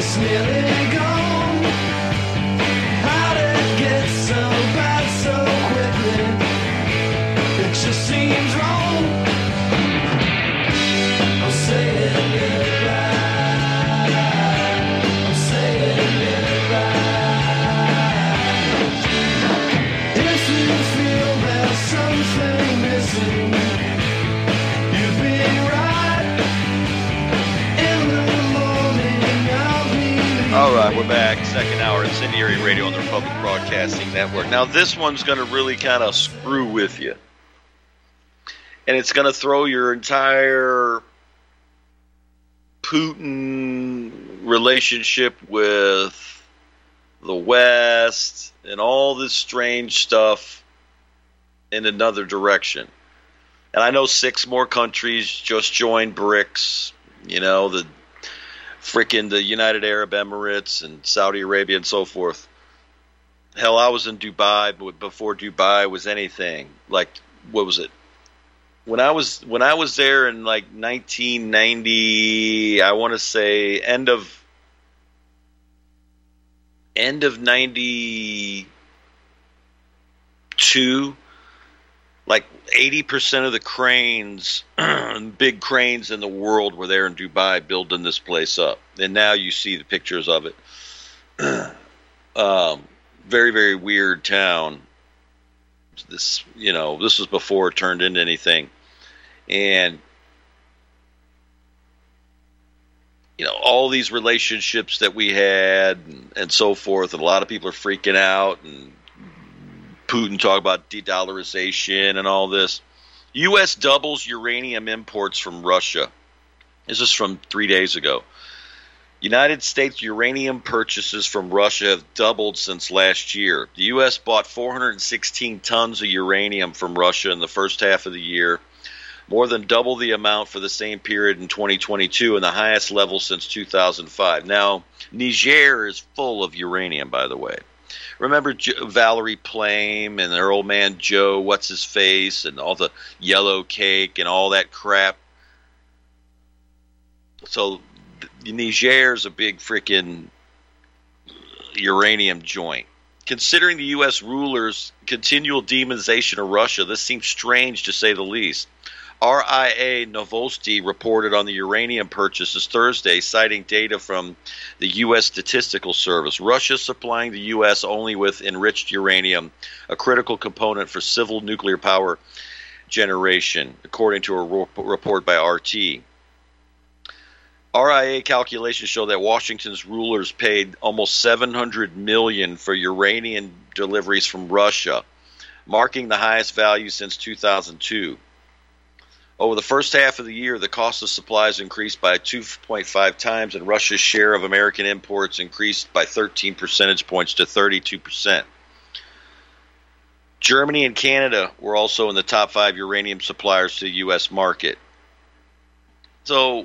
it's nearly gone. How did it get so bad so quickly? It just seems wrong. I'm saying it right. I'm saying it right. If you feel there's something missing, you'd be right. In the morning I'll be. All right, we're back. Second hour, Incendiary Radio on the Republic Broadcasting Network. Now, this one's going to really kind of screw with you. And it's going to throw your entire Putin relationship with the West and all this strange stuff in another direction. And I know 6 more countries just joined BRICS, you know, the United Arab Emirates and Saudi Arabia and so forth. Hell, I was in Dubai, but before Dubai was anything. Like, what was it? When I was there in like 1990, I want to say end of 92, like 80% of the cranes, big cranes in the world were there in Dubai building this place up. And now you see the pictures of it. Very, very weird town. This was before it turned into anything. And, all these relationships that we had and so forth, and a lot of people are freaking out, and Putin talk about de-dollarization and all this. U.S. doubles uranium imports from Russia. This is from 3 days ago. United States uranium purchases from Russia have doubled since last year. The U.S. bought 416 tons of uranium from Russia in the first half of the year, more than double the amount for the same period in 2022, and the highest level since 2005. Now, Niger is full of uranium, by the way. Remember Valerie Plame and their old man Joe, what's-his-face, and all the yellow cake and all that crap? So Niger's a big freaking uranium joint. Considering the U.S. rulers' continual demonization of Russia, this seems strange to say the least. RIA Novosti reported on the uranium purchases Thursday, citing data from the U.S. Statistical Service. Russia supplying the U.S. only with enriched uranium, a critical component for civil nuclear power generation, according to a report by RT. RIA calculations show that Washington's rulers paid almost $700 million for uranium deliveries from Russia, marking the highest value since 2002. Over the first half of the year, the cost of supplies increased by 2.5 times, and Russia's share of American imports increased by 13 percentage points to 32%. Germany and Canada were also in the top 5 uranium suppliers to the U.S. market. So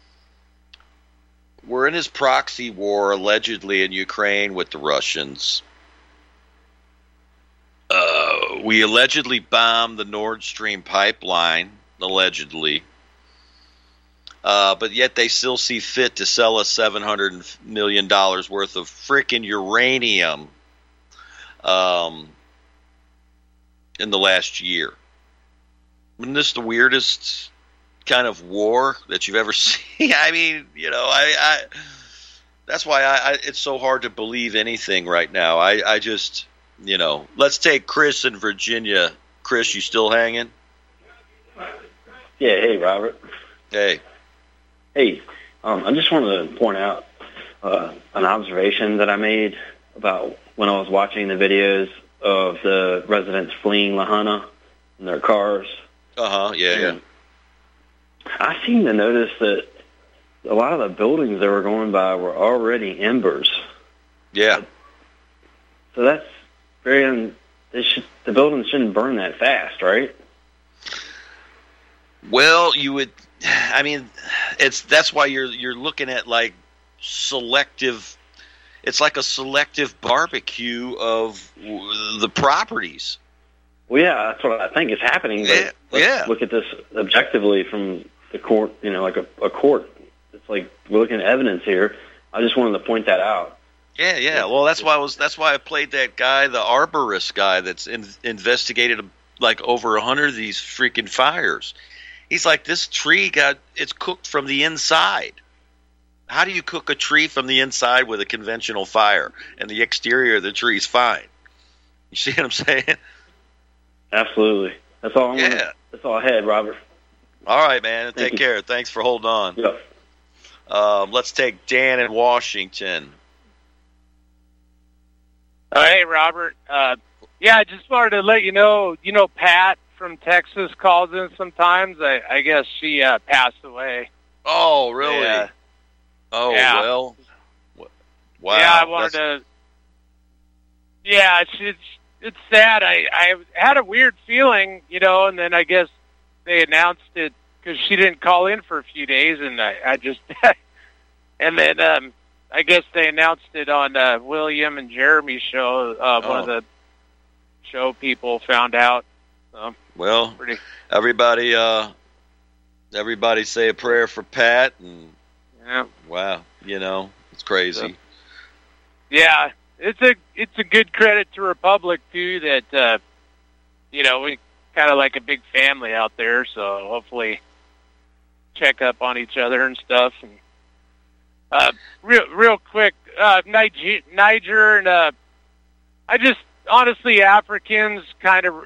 we're in this proxy war, allegedly, in Ukraine with the Russians. We allegedly bombed the Nord Stream pipeline, allegedly. But yet they still see fit to sell us $700 million worth of frickin' uranium in the last year. Isn't this the weirdest kind of war that you've ever seen? I mean, I that's why it's so hard to believe anything right now. I just, let's take Chris in Virginia. Chris, you still hanging? Yeah, hey, Robert. Hey. Hey, I just wanted to point out an observation that I made about when I was watching the videos of the residents fleeing Lahaina in their cars. Yeah. I seem to notice that a lot of the buildings they were going by were already embers. Yeah. So that's very the buildings shouldn't burn that fast, right? Well, you would. I mean, that's why you're looking at like selective. It's like a selective barbecue of the properties. Well, yeah, that's what I think is happening. But let's look at this objectively from the court. Like a court. It's like we're looking at evidence here. I just wanted to point that out. Yeah. Well, that's why I played that guy, the arborist guy that's investigated like over 100 of these freaking fires. He's like, this tree it's cooked from the inside. How do you cook a tree from the inside with a conventional fire and the exterior of the tree is fine? You see what I'm saying? Absolutely. That's all. That's all I had, Robert. All right, man. Thank Take you. care. Thanks for holding on. Yep. Let's take Dan in Washington. Hey, Robert. Yeah, I just wanted to let you know, Pat from Texas calls in sometimes. I guess she passed away. Oh, really? Yeah. Oh, Yeah. well. Wow. Yeah, I wanted to. Yeah, it's sad. I had a weird feeling, and then I guess they announced it because she didn't call in for a few days, and I just, and then I guess they announced it on William and Jeremy's show. One of the show people found out. So, well, everybody say a prayer for Pat, and yeah. wow, it's crazy. Yeah, it's a good credit to Republic too that we kind of like a big family out there, so hopefully check up on each other and stuff. And real quick, Niger and I just honestly Africans kind of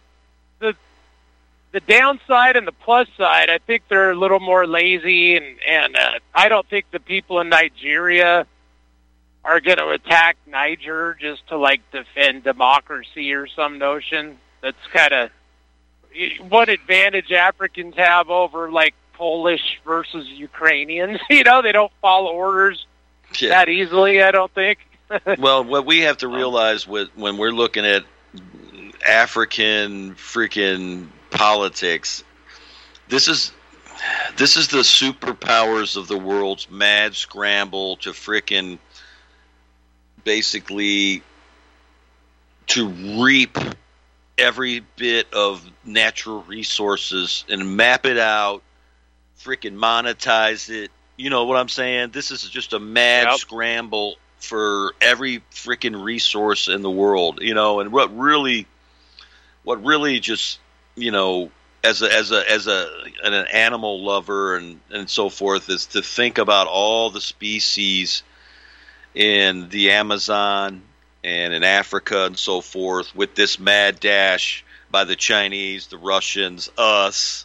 the downside and the plus side, I think they're a little more lazy, and I don't think the people in Nigeria are going to attack Niger just to defend democracy or some notion. That's kind of what advantage Africans have over Polish versus Ukrainians. They don't follow orders that easily, I don't think. Well, what we have to realize when we're looking at African freaking politics, this is the superpowers of the world's mad scramble to frickin' basically to reap every bit of natural resources and map it out, frickin' monetize it. You know what I'm saying? This is just a mad scramble for every frickin' resource in the world, and what really just, as an animal lover and so forth, is to think about all the species in the Amazon and in Africa and so forth, with this mad dash by the Chinese, the Russians, us,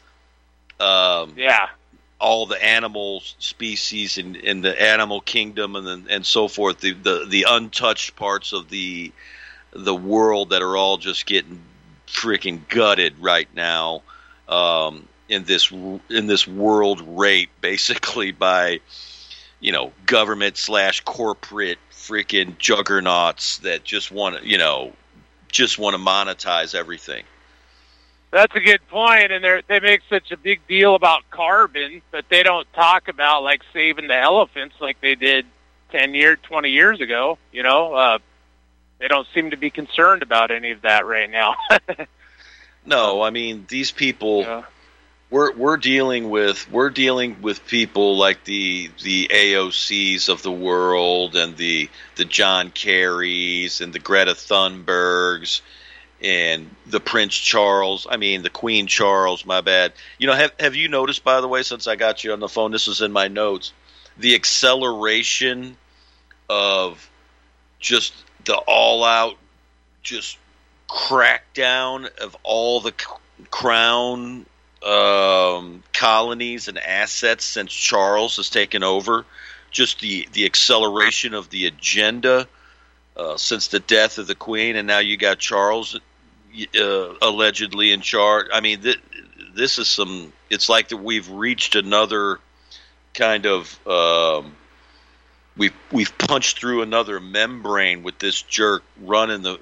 all the animal species in the animal kingdom and so forth, the untouched parts of the world that are all just getting freaking gutted right now, in this world rape, basically by government / corporate freaking juggernauts that just want to monetize everything. That's a good point, and they make such a big deal about carbon, but they don't talk about saving the elephants like they did 20 years ago. They don't seem to be concerned about any of that right now. No, I mean, these people. We're dealing with people like the AOCs of the world and the John Kerrys and the Greta Thunbergs and the Prince Charles. I mean, the Queen Charles. My bad. Have you noticed, by the way, since I got you on the phone, this was in my notes, the acceleration of just the all-out just crackdown of all the crown colonies and assets since Charles has taken over. Just the acceleration of the agenda since the death of the Queen, and now you got Charles allegedly in charge. I mean, this is some. It's like that we've reached another kind of. We've punched through another membrane with this jerk running the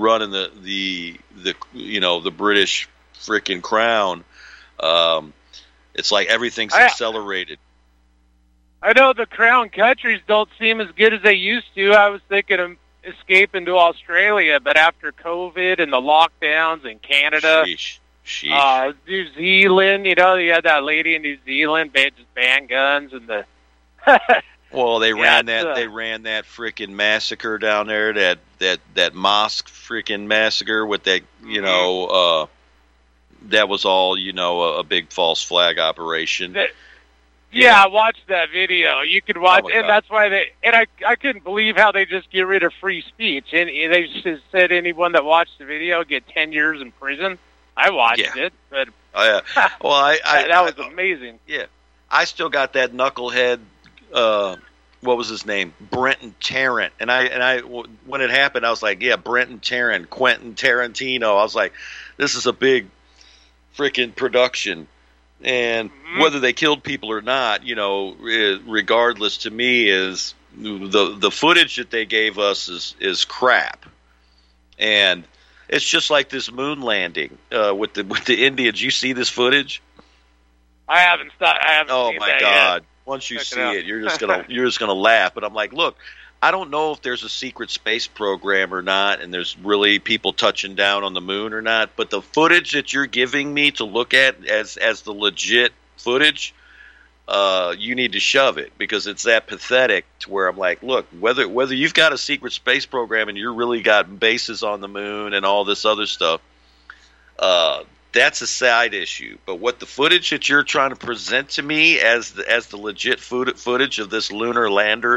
British frickin' crown. It's like everything's accelerated. I know the crown countries don't seem as good as they used to. I was thinking of escaping to Australia, but after COVID and the lockdowns in Canada, Sheesh. New Zealand, you had that lady in New Zealand just banned guns and the Well, they ran it's, that. They ran that freaking massacre down there. That mosque freaking massacre with that. You know, that was all. You know, a big false flag operation. Yeah, I watched that video. You could watch, Oh my and God. that's why I couldn't believe how they just get rid of free speech. And they just said anyone that watched the video get 10 years in prison. I watched it, but Well, that was amazing. Yeah, I still got that knucklehead. What was his name? Brenton Tarrant. And I when it happened, I was like, yeah, Brenton Tarrant, Quentin Tarantino. I was like, this is a big freaking production. And whether they killed people or not, you know, regardless to me, is the footage that they gave us is crap. And it's just like this moon landing with the Indians. You see this footage? I haven't Oh seen my that God! yet. Once you Check it see out. it, you're just gonna laugh. But I'm like, look, I don't know if there's a secret space program or not, and there's really people touching down on the moon or not. But the footage that you're giving me to look at as the legit footage, you need to shove it, because it's that pathetic to where I'm like, look, whether you've got a secret space program and you're really got bases on the moon and all this other stuff, that's a side issue. But what the footage that you're trying to present to me as the legit footage of this lunar lander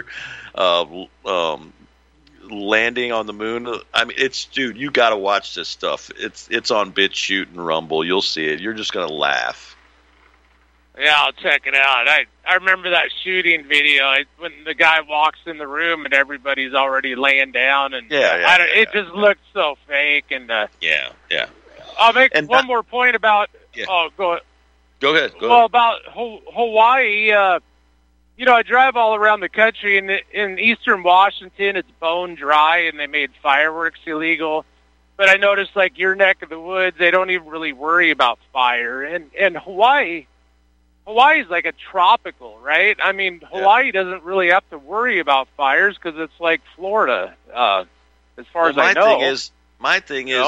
landing on the moon, I mean, dude, you got to watch this stuff. It's on BitChute and Rumble. You'll see it. You're just gonna laugh. Yeah, I'll check it out. I remember that shooting video when the guy walks in the room and everybody's already laying down, and it just looked so fake. And Yeah. I'll make And one more point about. Yeah. Oh, go ahead. Go ahead. Well, about Hawaii, you know, I drive all around the country, and in eastern Washington, it's bone dry, and they made fireworks illegal. But I noticed, like, your neck of the woods, they don't even really worry about fire. And Hawaii's like a tropical, right? I mean, Hawaii doesn't really have to worry about fires because it's like Florida, as far as I know. My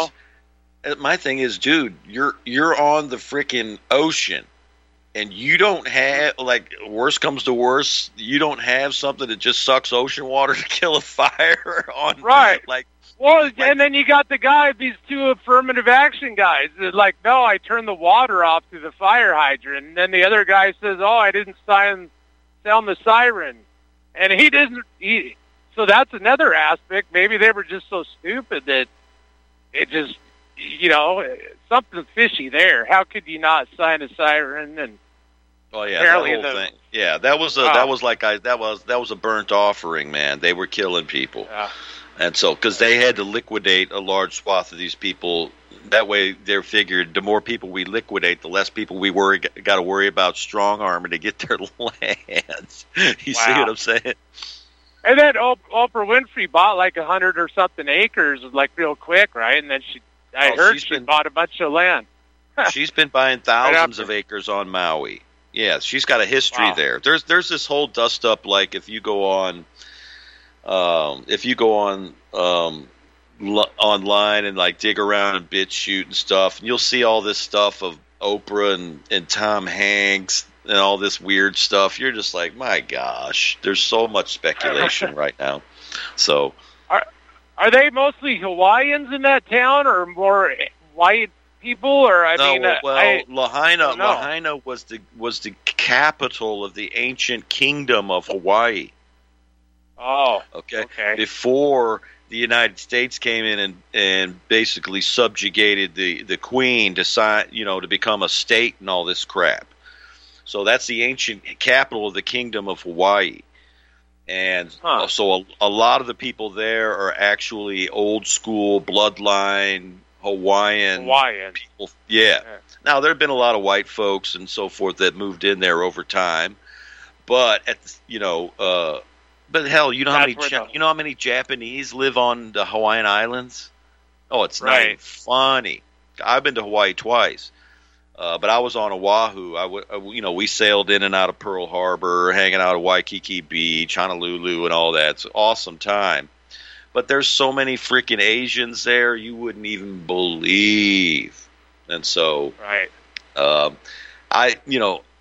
thing is, dude, you're on the freaking ocean. And you don't have, like, worst comes to worst, you don't have something that just sucks ocean water to kill a fire on. Right. Well, and then you got these two affirmative action guys that, like, no, I turned the water off through the fire hydrant. And then the other guy says, oh, I didn't sound the siren. And he didn't. So that's another aspect. Maybe they were just so stupid that it just, you know, something's fishy there. How could you not sign a siren? And oh yeah, that whole thing. Yeah, that was a burnt offering, man. They were killing people, and so because they had to liquidate a large swath of these people. That way, they figured the more people we liquidate, the less people we got to worry about strong arming to get their lands. You see what I'm saying? And then Oprah Winfrey bought like 100 or something acres, like real quick, right? And then I heard she bought a bunch of land. She's been buying thousands of acres on Maui. Yeah, she's got a history there. There's this whole dust up. Like if you go on online and like dig around and BitChute and stuff, and you'll see all this stuff of Oprah and Tom Hanks and all this weird stuff. You're just like, my gosh, there's so much speculation right now. So. Are they mostly Hawaiians in that town, or more white people? Or Lahaina was the capital of the ancient kingdom of Hawaii. Oh, okay. Before the United States came in and basically subjugated the queen to become a state and all this crap. So that's the ancient capital of the kingdom of Hawaii. And so a lot of the people there are actually old school bloodline Hawaiian people. Yeah. Now there have been a lot of white folks and so forth that moved in there over time, but but hell, you know how many Japanese live on the Hawaiian Islands? Oh, it's not even funny. I've been to Hawaii twice. But I was on Oahu. We sailed in and out of Pearl Harbor, hanging out at Waikiki Beach, Honolulu, and all that. It's an awesome time. But there's so many freaking Asians there, you wouldn't even believe. And so,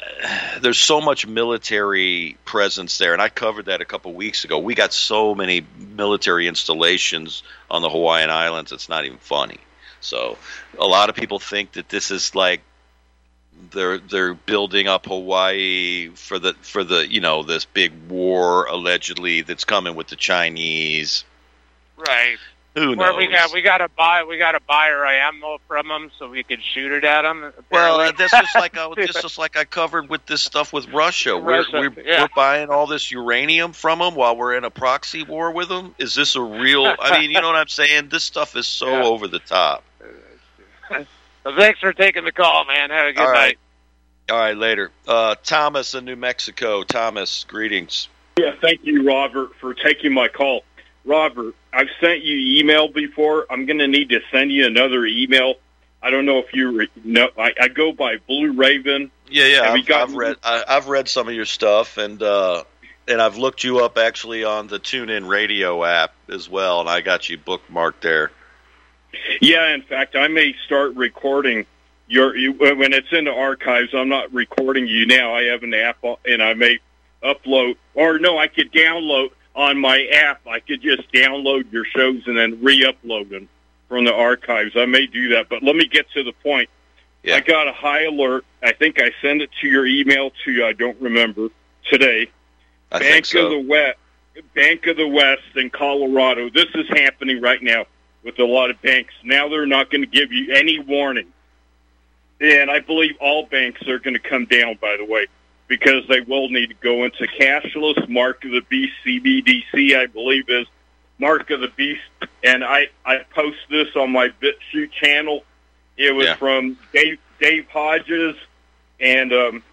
there's so much military presence there, and I covered that a couple weeks ago. We got so many military installations on the Hawaiian Islands, it's not even funny. So a lot of people think that this is like they're building up Hawaii for the this big war allegedly that's coming with the Chinese. Right. Who knows? Where we got to buy our ammo from them so we could shoot it at them. Well, that's just like I covered with this stuff with Russia. We're buying all this uranium from them while we're in a proxy war with them. Is this a real? I mean, you know what I'm saying? This stuff is so over the top. Well, thanks for taking the call, man. Have a good night. All right, later. Thomas in New Mexico. Thomas, greetings. Yeah, thank you, Robert, for taking my call. Robert, I've sent you email before. I'm going to need to send you another email. I don't know if you know. I go by Blue Raven. Yeah. I've read some of your stuff, and I've looked you up actually on the TuneIn Radio app as well, and I got you bookmarked there. Yeah, in fact, I may start recording when it's in the archives. I'm not recording you now. I have an app, and I may upload, or no, I could download on my app. I could just download your shows and then re-upload them from the archives. I may do that, but let me get to the point. Yeah. I got a high alert. I think I sent it to your email to you. I don't remember today. I think so. Bank of the West in Colorado. This is happening right now with a lot of banks. Now they're not going to give you any warning. And I believe all banks are going to come down, by the way, because they will need to go into cashless. Mark of the Beast, CBDC, I believe, is Mark of the Beast. And I post this on my BitChute channel. It was from Dave Hodges, and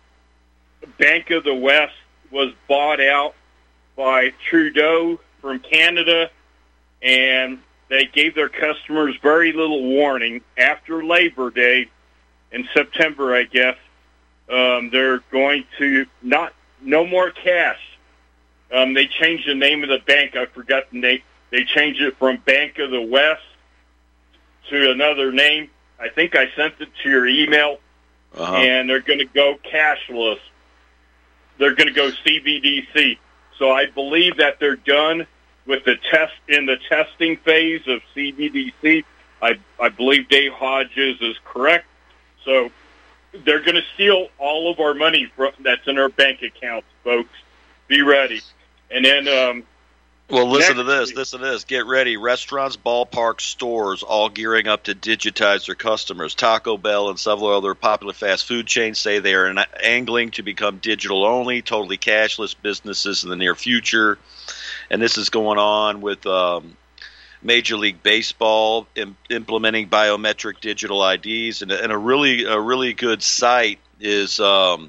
Bank of the West was bought out by Trudeau from Canada, and they gave their customers very little warning. After Labor Day in September, I guess, they're going to no more cash. They changed the name of the bank. I forgot the name. They changed it from Bank of the West to another name. I think I sent it to your email, and they're going to go cashless. They're going to go CBDC. So I believe that they're done with the testing phase of CBDC. I believe Dave Hodges is correct. So they're going to steal all of our money that's in our bank accounts, folks. Be ready. And then well, listen to this. Get ready. Restaurants, ballparks, stores all gearing up to digitize their customers. Taco Bell and several other popular fast food chains say they are angling to become digital only, totally cashless businesses in the near future. And this is going on with Major League Baseball implementing biometric digital IDs, and a really good site is Biometric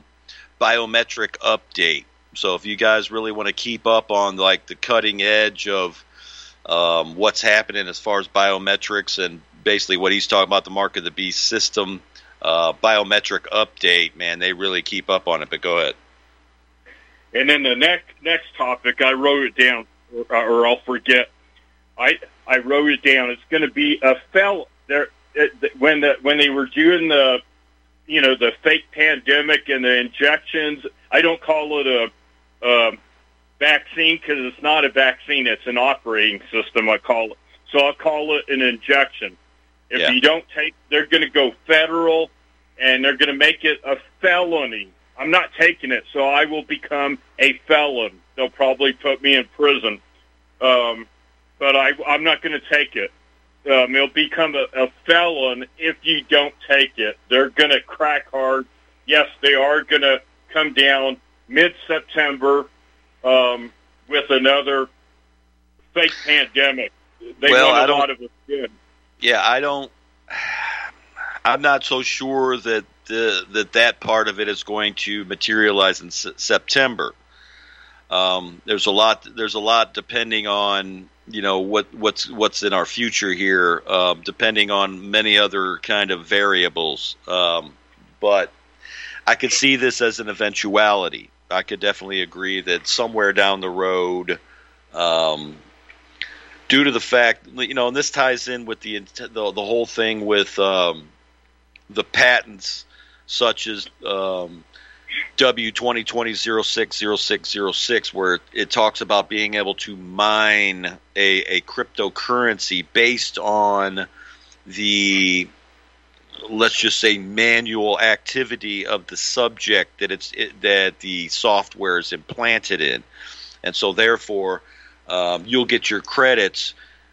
Update. So if you guys really want to keep up on like the cutting edge of what's happening as far as biometrics and basically what he's talking about, the Mark of the Beast system, Biometric Update, man, they really keep up on it. But go ahead. And then the next topic, I wrote it down, or I'll forget. I wrote it down. It's going to be a there when they were doing the fake pandemic and the injections. I don't call it a vaccine because it's not a vaccine. It's an operating system, I call it. So I'll call it an injection. If you don't take, they're going to go federal, and they're going to make it a felony. I'm not taking it, so I will become a felon. They'll probably put me in prison. But I'm not going to take it. It'll become a felon if you don't take it. They're going to crack hard. Yes, they are going to come down mid-September with another fake pandemic. They want a lot of us good. Yeah, I'm not so sure that that part of it is going to materialize in September. There's a lot depending on what's in our future here, depending on many other kind of variables. But I could see this as an eventuality. I could definitely agree that somewhere down the road, due to the fact, and this ties in with the whole thing with the patents, such as W2020060606, where it talks about being able to mine a cryptocurrency based on the, let's just say, manual activity of the subject that the software is implanted in, and so therefore you'll get your credits.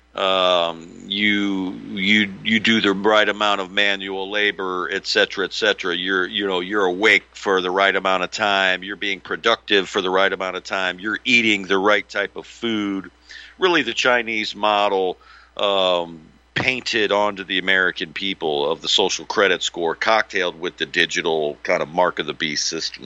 You do the right amount of manual labor, et cetera, et cetera. You're awake for the right amount of time. You're being productive for the right amount of time. You're eating the right type of food. Really, the Chinese model painted onto the American people of the social credit score, cocktailed with the digital kind of mark of the beast system.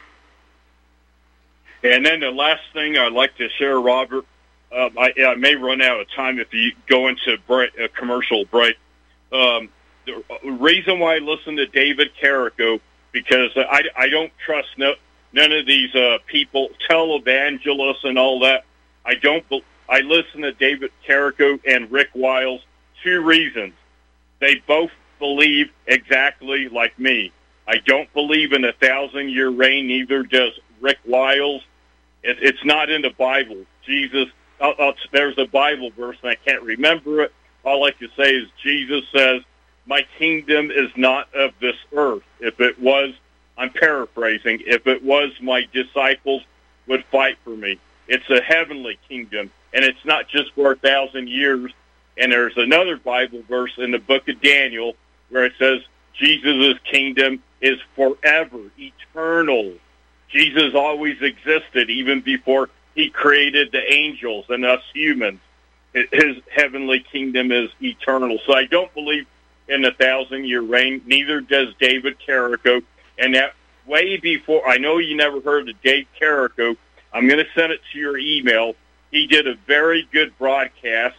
And then the last thing I'd like to share, Robert. I may run out of time if you go into a commercial break. The reason why I listen to David Carrico, because I don't trust none of these people, televangelists and all that. I listen to David Carrico and Rick Wiles. 2 reasons. They both believe exactly like me. I don't believe in a 1,000-year reign, neither does Rick Wiles. It's not in the Bible. Jesus... there's a Bible verse, and I can't remember it. All I can say is Jesus says, "My kingdom is not of this earth. If it was," I'm paraphrasing, "if it was, my disciples would fight for me." It's a heavenly kingdom, and it's not just for 1,000 years. And there's another Bible verse in the book of Daniel where it says Jesus' kingdom is forever, eternal. Jesus always existed, even before he created the angels and us humans. His heavenly kingdom is eternal. So I don't believe in a 1,000-year reign. Neither does David Carrico. And that way before, I know you never heard of Dave Carrico. I'm going to send it to your email. He did a very good broadcast.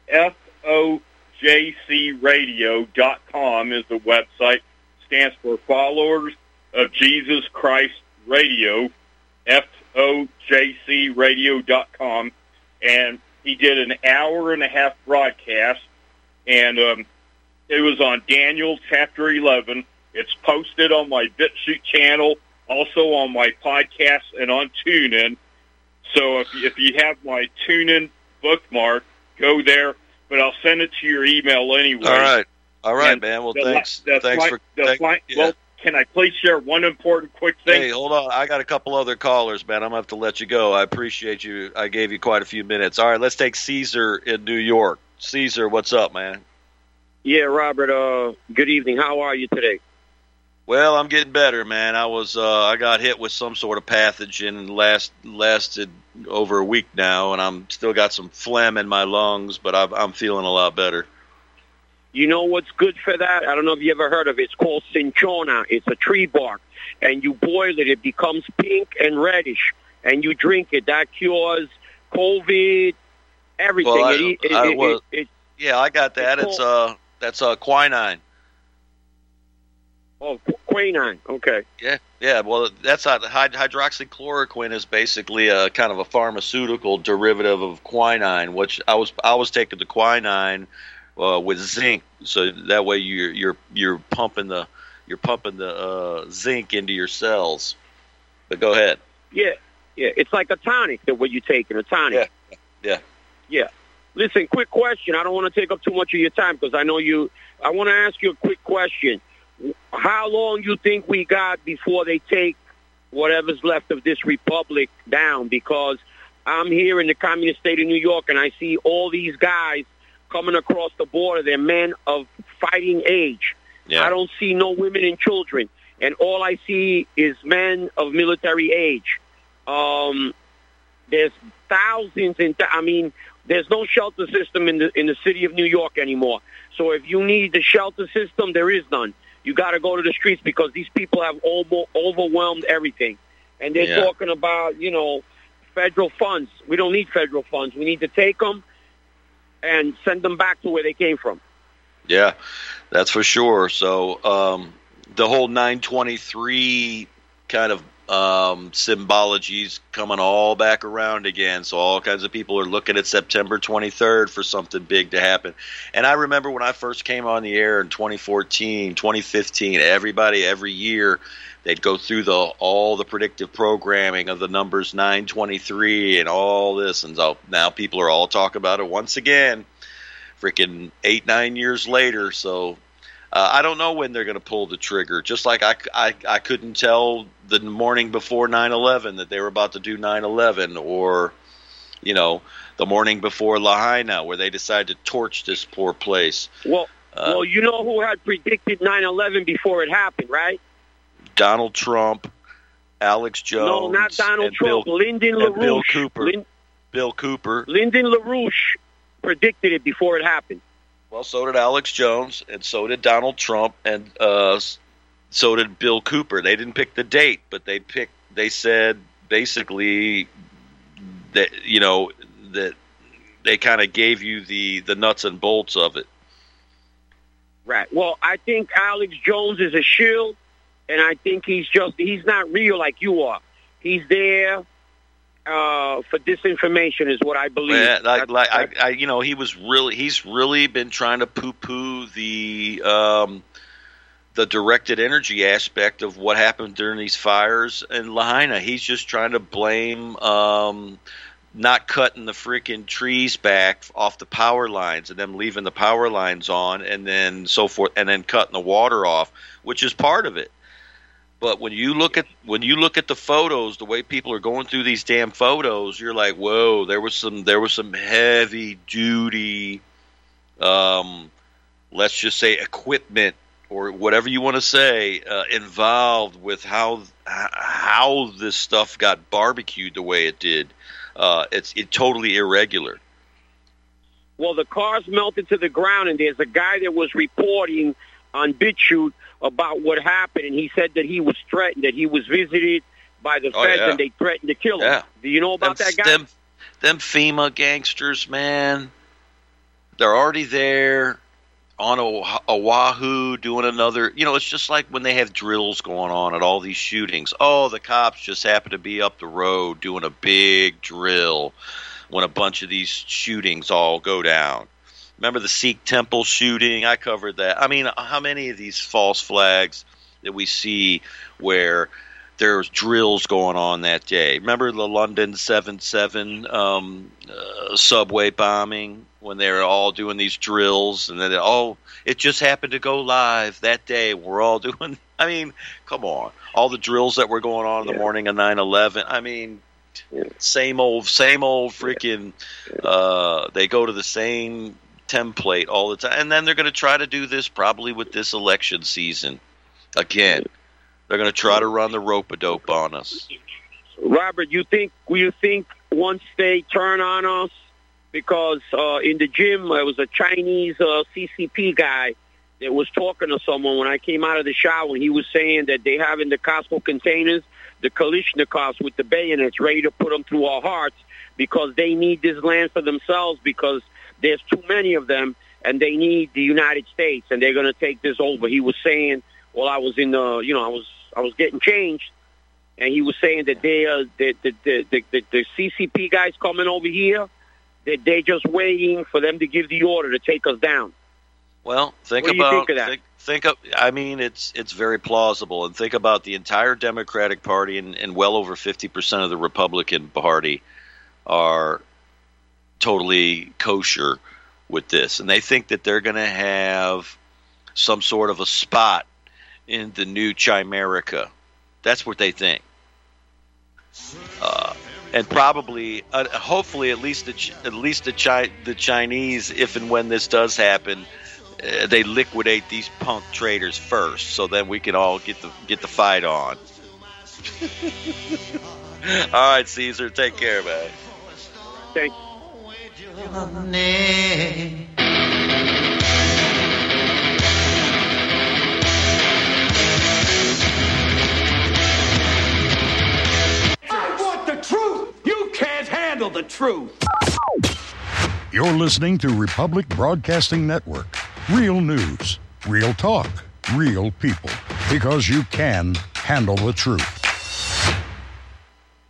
FOJCradio.com is the website. Stands for Followers of Jesus Christ Radio. FOJCradio.com, and he did an 1.5-hour broadcast, and it was on Daniel chapter 11. It's posted on my BitChute channel, also on my podcast and on TuneIn. So if you have my TuneIn bookmark, go there, but I'll send it to your email anyway. All right, man. Well, thanks. Well, can I please share one important quick thing? Hey, hold on. I got a couple other callers, man. I'm going to have to let you go. I appreciate you. I gave you quite a few minutes. All right, let's take Caesar in New York. Caesar, what's up, man? Yeah, Robert, good evening. How are you today? Well, I'm getting better, man. I got hit with some sort of pathogen and lasted over a week now, and I'm still got some phlegm in my lungs, but I'm feeling a lot better. You know what's good for that? I don't know if you ever heard of it. It's called cinchona. It's a tree bark. And you boil it. It becomes pink and reddish. And you drink it. That cures COVID, everything. Well, I got that. That's quinine. Oh, quinine. Okay. Yeah. Well, that's not hydroxychloroquine is basically a kind of a pharmaceutical derivative of quinine, which I was taking the quinine with zinc, so that way you're pumping the zinc into your cells. But go ahead. Yeah. It's like a tonic. What you taking? A tonic. Yeah. Listen, quick question. I don't want to take up too much of your time because I know you. I want to ask you a quick question. How long you think we got before they take whatever's left of this republic down? Because I'm here in the communist state of New York, and I see all these guys coming across the border. They're men of fighting age. Yeah. I don't see no women and children, and all I see is men of military age. There's thousands, there's no shelter system in the city of New York anymore. So if you need the shelter system, there is none. You got to go to the streets because these people have overwhelmed everything. And they're talking about, federal funds. We don't need federal funds. We need to take them and send them back to where they came from. Yeah, that's for sure. So the whole 923 kind of symbology's coming all back around again. So all kinds of people are looking at September 23rd for something big to happen. And I remember when I first came on the air in 2014, 2015, everybody every year they'd go through all the predictive programming of the numbers 923 and all this, and so now people are all talking about it once again, freaking 8-9 years later. So I don't know when they're going to pull the trigger. Just like I couldn't tell the morning before 9/11 that they were about to do 9/11, or the morning before Lahaina where they decided to torch this poor place. Well, you know who had predicted 9/11 before it happened, right? Donald Trump, Alex Jones. No, not Donald Trump. Lyndon LaRouche. Bill Cooper. Bill Cooper. Lyndon LaRouche predicted it before it happened. Well, so did Alex Jones, and so did Donald Trump, and so did Bill Cooper. They didn't pick the date, but they said basically that that they kind of gave you the nuts and bolts of it. Right. Well, I think Alex Jones is a shield, and I think he's not real like you are. He's there for disinformation, is what I believe. Yeah, he's really been trying to poo-poo the directed energy aspect of what happened during these fires in Lahaina. He's just trying to blame not cutting the freaking trees back off the power lines and them leaving the power lines on and then so forth, and then cutting the water off, which is part of it. But when you look at the photos, the way people are going through these damn photos, you're like, whoa, there was some heavy duty, let's just say equipment or whatever you want to say, involved with how this stuff got barbecued the way it did. It's totally irregular. Well, the cars melted to the ground, and there's a guy that was reporting on BitChute about what happened, and he said that he was threatened, that he was visited by the feds, and they threatened to kill him. Yeah. Do you know about that guy? Them FEMA gangsters, man, they're already there on Oahu doing another. It's just like when they have drills going on at all these shootings. Oh, the cops just happen to be up the road doing a big drill when a bunch of these shootings all go down. Remember the Sikh temple shooting? I covered that. I mean, how many of these false flags that we see where there's drills going on that day? Remember the London 7/7 subway bombing when they were all doing these drills, and then it just happened to go live that day. We're all doing. I mean, come on, all the drills that were going on in the morning of 9/11. I mean, same old freaking. They go to the same template all the time, and then they're going to try to do this probably with this election season again. They're going to try to run the rope-a-dope on us. Robert, you think once they turn on us, because in the gym there was a Chinese CCP guy that was talking to someone when I came out of the shower, and he was saying that they have in the Costco containers the Kalashnikovs with the bayonets ready to put them through our hearts because they need this land for themselves because there's too many of them, and they need the United States, and they're going to take this over. He was saying, well, I was in the, I was getting changed, and he was saying that the CCP guys coming over here, that they're just waiting for them to give the order to take us down. Well, think of that? I mean, it's very plausible, and think about the entire Democratic Party and well over 50% of the Republican Party are totally kosher with this, and they think that they're going to have some sort of a spot in the new Chimerica. That's what they think, and probably, hopefully, at least the Chinese, if and when this does happen, they liquidate these punk traitors first, so then we can all get the fight on. All right, Caesar, take care, man. Thank you. I want the truth. You can't handle the truth. You're listening to Republic Broadcasting Network. Real news, real talk, real people. Because you can handle the truth.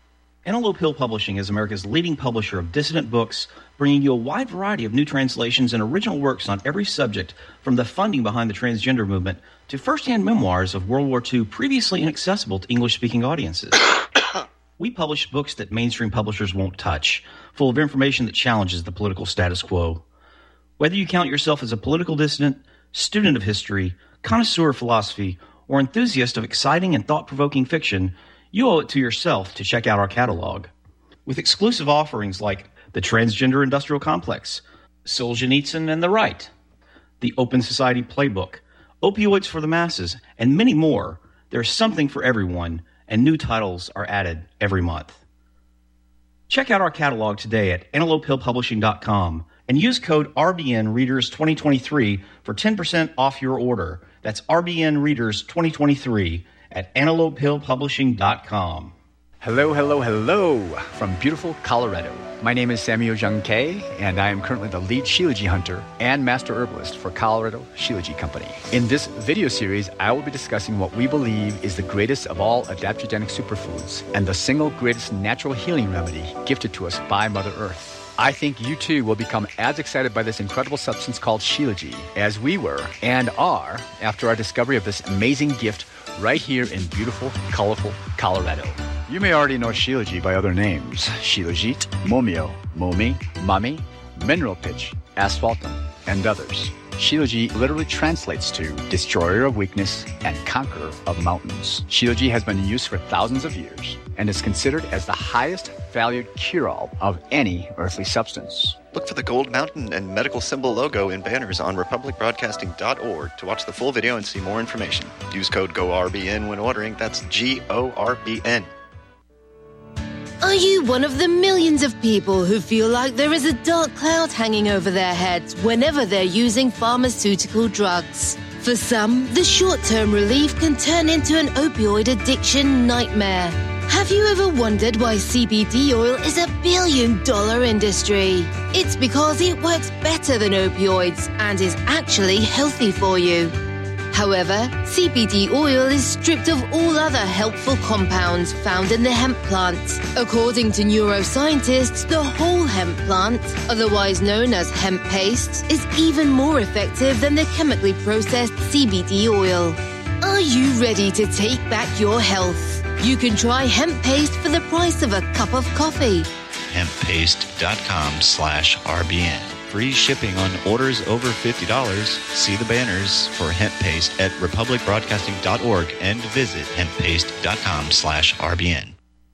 Antelope Hill Publishing is America's leading publisher of dissident books, bringing you a wide variety of new translations and original works on every subject, from the funding behind the transgender movement to first-hand memoirs of World War II previously inaccessible to English-speaking audiences. We publish books that mainstream publishers won't touch, full of information that challenges the political status quo. Whether you count yourself as a political dissident, student of history, connoisseur of philosophy, or enthusiast of exciting and thought-provoking fiction, you owe it to yourself to check out our catalog. With exclusive offerings like the Transgender Industrial Complex, Solzhenitsyn and the Right, the Open Society Playbook, Opioids for the Masses, and many more, there's something for everyone, and new titles are added every month. Check out our catalog today at antelopehillpublishing.com and use code RBNReaders2023 for 10% off your order. That's RBNReaders2023 at antelopehillpublishing.com. Hello, hello, hello from beautiful Colorado. My name is Samuel Jung Kei, and I am currently the lead Shilajit hunter and master herbalist for Colorado Shilajit Company. In this video series, I will be discussing what we believe is the greatest of all adaptogenic superfoods and the single greatest natural healing remedy gifted to us by Mother Earth. I think you too will become as excited by this incredible substance called Shilajit as we were and are after our discovery of this amazing gift right here in beautiful, colorful Colorado. You may already know Shilajit by other names: Shilajit, Momio, Momi, Mami, Mineral Pitch, Asphaltum, and others. Shilajit literally translates to destroyer of weakness and conqueror of mountains. Shilajit has been in use for thousands of years and is considered as the highest valued cure-all of any earthly substance. Look for the gold mountain and medical symbol logo in banners on republicbroadcasting.org to watch the full video and see more information. Use code GORBN when ordering. That's GORBN. Are you one of the millions of people who feel like there is a dark cloud hanging over their heads whenever they're using pharmaceutical drugs? For some, the short-term relief can turn into an opioid addiction nightmare. Have you ever wondered why CBD oil is a billion-dollar industry? It's because it works better than opioids and is actually healthy for you. However, CBD oil is stripped of all other helpful compounds found in the hemp plant. According to neuroscientists, the whole hemp plant, otherwise known as hemp paste, is even more effective than the chemically processed CBD oil. Are you ready to take back your health? You can try hemp paste for the price of a cup of coffee. Hemppaste.com/RBN. Free shipping on orders over $50. See the banners for hemp paste at republicbroadcasting.org and visit hemppaste.com/RBN.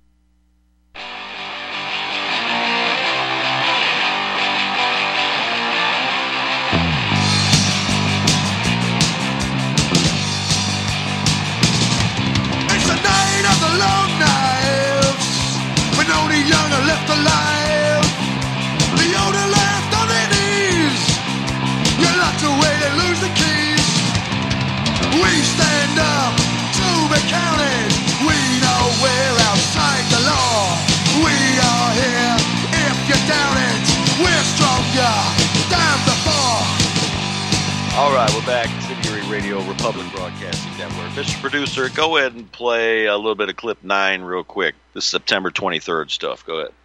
It's the night of the long knives, when only young are left alive. The older left on their knees, you're locked away to lose the keys. We stand up to be counted. We know we're outside the law. We are here if you doubt it. We're stronger than before. All right, we're back. City Radio, Republic Broadcasting Network. Mr. Producer, go ahead and play a little bit of clip 9 real quick. This is September 23rd stuff. Go ahead.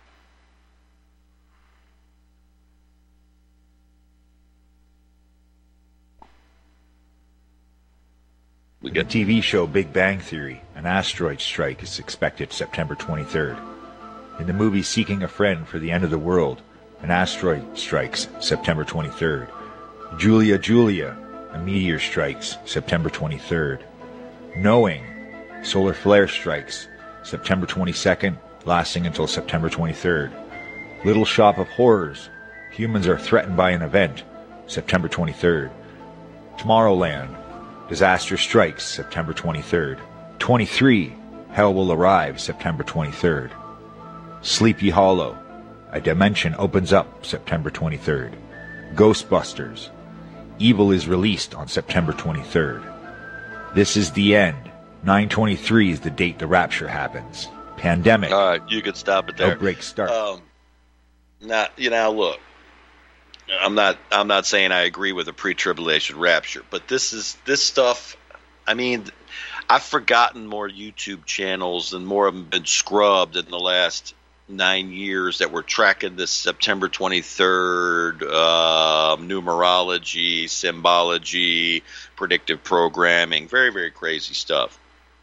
In the TV show Big Bang Theory, an asteroid strike is expected September 23rd. In the movie Seeking a Friend for the End of the World, an asteroid strikes September 23rd. Julia Julia, a meteor strikes September 23rd. Knowing, solar flare strikes September 22nd, lasting until September 23rd. Little Shop of Horrors, humans are threatened by an event, September 23rd. Tomorrowland, disaster strikes September 23rd. 23, hell will arrive September 23rd. Sleepy Hollow, a dimension opens up September 23rd. Ghostbusters, evil is released on September 23rd. This is the end. 9/23 is the date the rapture happens. Pandemic. All right, you could stop it there. Outbreak start. Now, look, I'm not saying I agree with a pre-tribulation rapture, but this stuff. I mean, I've forgotten more YouTube channels and more of them been scrubbed in the last 9 years that were tracking this September 23rd numerology, symbology, predictive programming. Very, very crazy stuff.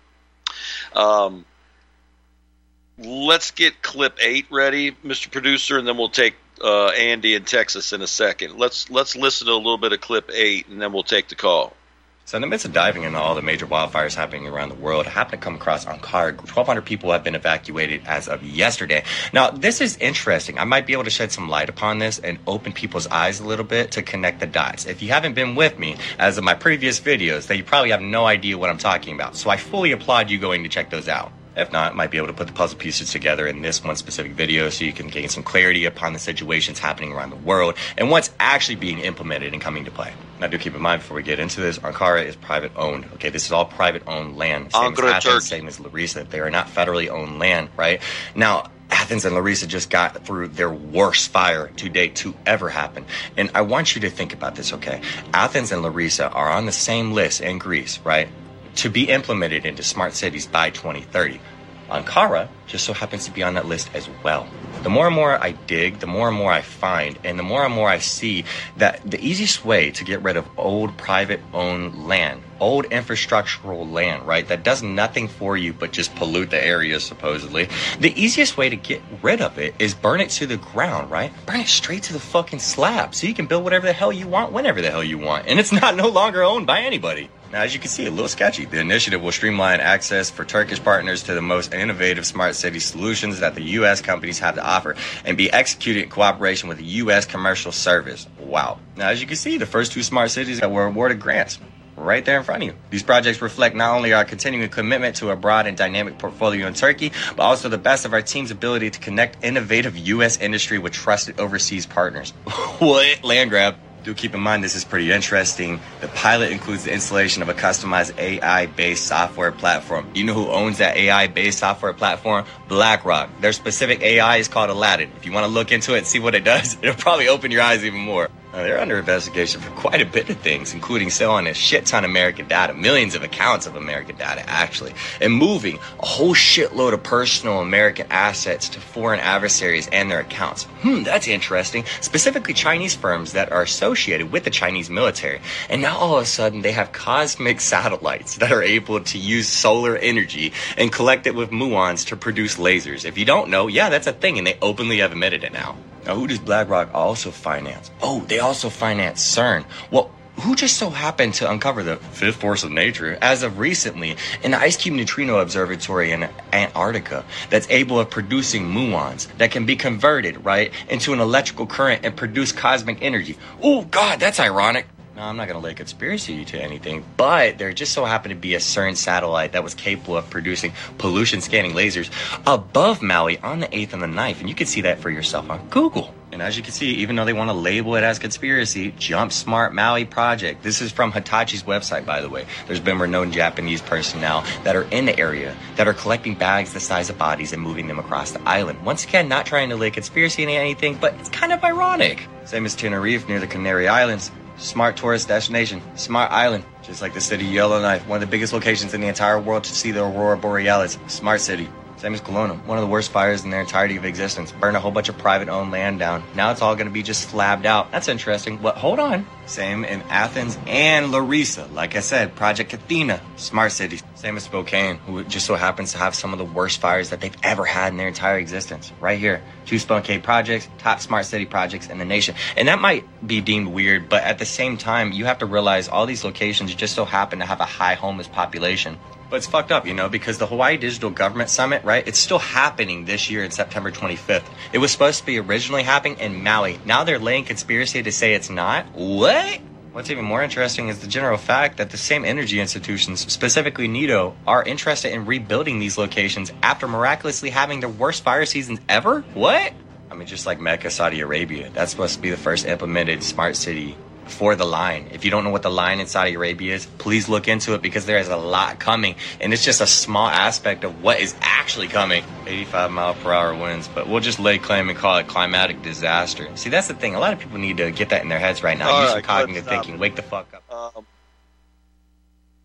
Let's get clip 8 ready, Mr. Producer, and then we'll take Andy in Texas in a second. Let's listen to a little bit of clip 8, and then we'll take the call. So in the midst of diving into all the major wildfires happening around the world, I happened to come across Ankara. 1,200 people have been evacuated as of yesterday. Now, this is interesting. I might be able to shed some light upon this and open people's eyes a little bit to connect the dots. If you haven't been with me as of my previous videos, then you probably have no idea what I'm talking about. So I fully applaud you going to check those out. If not, might be able to put the puzzle pieces together in this one specific video so you can gain some clarity upon the situations happening around the world and what's actually being implemented and coming to play. Now, do keep in mind before we get into this, Ankara is private owned. Okay, this is all private owned land. Same as Athens, same as Larissa. They are not federally owned land, right? Now, Athens and Larissa just got through their worst fire to date to ever happen. And I want you to think about this, okay? Athens and Larissa are on the same list in Greece, right? To be implemented into smart cities by 2030. Ankara just so happens to be on that list as well. The more and more I dig, the more and more I find, and the more and more I see that the easiest way to get rid of old private-owned land, old infrastructural land, right, that does nothing for you but just pollute the area, supposedly, the easiest way to get rid of it is burn it to the ground, right? Burn it straight to the fucking slab so you can build whatever the hell you want, whenever the hell you want, and it's no longer owned by anybody. Now, as you can see, a little sketchy. The initiative will streamline access for Turkish partners to the most innovative smart city solutions that the U.S. companies have to offer and be executed in cooperation with the U.S. commercial service. Wow. Now, as you can see, the first 2 smart cities that were awarded grants right there in front of you. These projects reflect not only our continuing commitment to a broad and dynamic portfolio in Turkey, but also the best of our team's ability to connect innovative U.S. industry with trusted overseas partners. What? Land grab. Do keep in mind this is pretty interesting. The pilot includes the installation of a customized AI-based software platform. You know who owns that AI-based software platform? BlackRock. Their specific AI is called Aladdin. If you want to look into it and see what it does, it'll probably open your eyes even more. They're under investigation for quite a bit of things, including selling a shit ton of American data, millions of accounts of American data, actually, and moving a whole shitload of personal American assets to foreign adversaries and their accounts. That's interesting. Specifically Chinese firms that are associated with the Chinese military. And now all of a sudden they have cosmic satellites that are able to use solar energy and collect it with muons to produce lasers. If you don't know, yeah, that's a thing, and they openly have admitted it now. Now, who does BlackRock also finance? Oh, they also finance CERN. Well, who just so happened to uncover the fifth force of nature as of recently in the Ice Cube Neutrino Observatory in Antarctica that's able of producing muons that can be converted, right, into an electrical current and produce cosmic energy. Oh, God, that's ironic. No, I'm not going to lay conspiracy to anything, but there just so happened to be a CERN satellite that was capable of producing pollution-scanning lasers above Maui on the 8th and the 9th, and you can see that for yourself on Google. And as you can see, even though they want to label it as conspiracy, Jump Smart Maui Project. This is from Hitachi's website, by the way. There's been renowned Japanese personnel that are in the area that are collecting bags the size of bodies and moving them across the island. Once again, not trying to lay conspiracy into anything, but it's kind of ironic. Same as Tenerife near the Canary Islands. Smart tourist destination, smart island, just like the city of Yellowknife, one of the biggest locations in the entire world to see the Aurora Borealis. Smart city. Same as Kelowna, one of the worst fires in their entirety of existence. Burned a whole bunch of private-owned land down. Now it's all going to be just slabbed out. That's interesting. But hold on. Same in Athens and Larissa. Like I said, Project Athena, smart cities. Same as Spokane, who just so happens to have some of the worst fires that they've ever had in their entire existence. Right here. 2 Spokane projects, top smart city projects in the nation. And that might be deemed weird, but at the same time, you have to realize all these locations just so happen to have a high homeless population. But it's fucked up, you know, because the Hawaii Digital Government Summit, right, it's still happening this year in September 25th. It was supposed to be originally happening in Maui. Now they're laying conspiracy to say it's not. What? What's even more interesting is the general fact that the same energy institutions, specifically NITO, are interested in rebuilding these locations after miraculously having their worst fire seasons ever? What? I mean, just like Mecca, Saudi Arabia, that's supposed to be the first implemented smart city for the line. If you don't know what the line in Saudi Arabia is, please look into it because there is a lot coming, and it's just a small aspect of what is actually coming. 85-mile-per-hour winds, but we'll just lay claim and call it climatic disaster. See, that's the thing. A lot of people need to get that in their heads right now. Use some cognitive thinking. Wake the fuck up.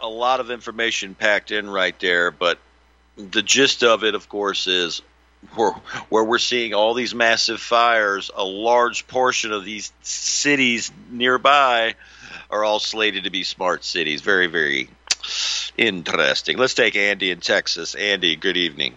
a lot of information packed in right there, but the gist of it, of course, is where we're seeing all these massive fires, a large portion of these cities nearby are all slated to be smart cities. Very, very interesting. Let's take Andy in Texas. Andy, good evening.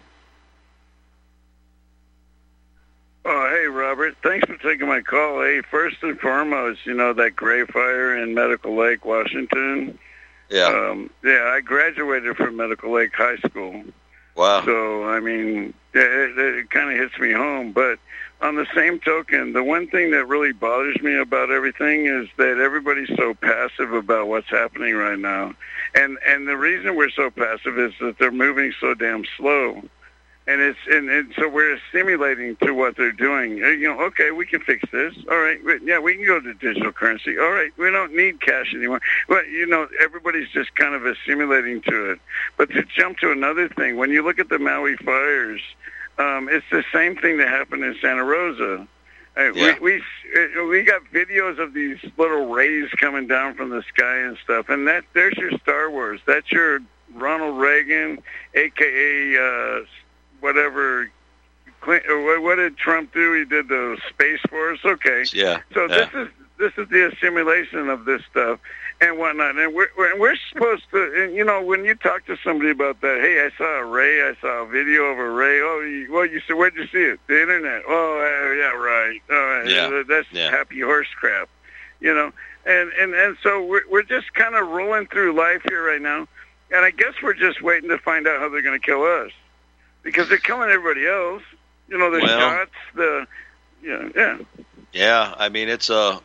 Oh, hey, Robert. Thanks for taking my call. Hey, first and foremost, that Gray Fire in Medical Lake, Washington. Yeah. I graduated from Medical Lake High School. Wow. So, I mean, it kind of hits me home. But on the same token, the one thing that really bothers me about everything is that everybody's so passive about what's happening right now. And the reason we're so passive is that they're moving so damn slow. And so we're assimilating to what they're doing. Okay, we can fix this. All right, yeah, we can go to digital currency. All right, we don't need cash anymore. But everybody's just kind of assimilating to it. But to jump to another thing, when you look at the Maui fires, it's the same thing that happened in Santa Rosa. Yeah. We got videos of these little rays coming down from the sky and stuff, and there's your Star Wars. That's your Ronald Reagan, a.k.a. Whatever, what did Trump do? He did the Space Force. Okay. Yeah. So this is the assimilation of this stuff and whatnot. And we're supposed to, and, when you talk to somebody about that, hey, I saw a ray, I saw a video of a ray. Oh, you said, where'd you see it? The internet. Oh, yeah, right. All right. Yeah. That's happy horse crap, And so we're just kind of rolling through life here right now. And I guess we're just waiting to find out how they're going to kill us. Because they're killing everybody else, the shots, yeah. Yeah, I mean it's a